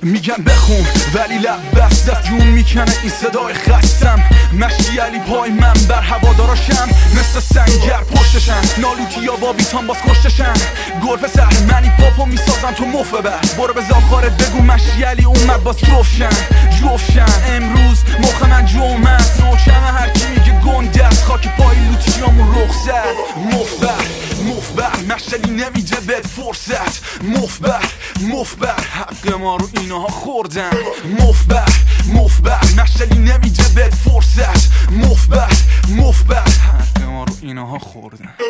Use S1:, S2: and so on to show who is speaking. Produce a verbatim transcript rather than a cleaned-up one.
S1: میگن بخون ولی لب بست از جون میکنه این صدای خستم. مشتی علی پای من بر هواداراشم مثل سنگر پشتشن. نالوتی یا بابیتان باز کشتشن. گل پسر منی پاپو میسازن تو مفه بر. برو به زاخارت بگو مشتی علی اومد باز جفشن جفشن. امروز مخ من جمعه است نوچمه هرکی میگه گنده است. خاک پای لوتیامون رخ زد مفبر مفبر. مشتلی نمیده بهت فرصت مفبر مفبر. حق ما رو اینها خوردن مفبر مفبر. مشتلی نمیده بهت فرصت مفبر مفبر. حق ما رو اینها خوردن.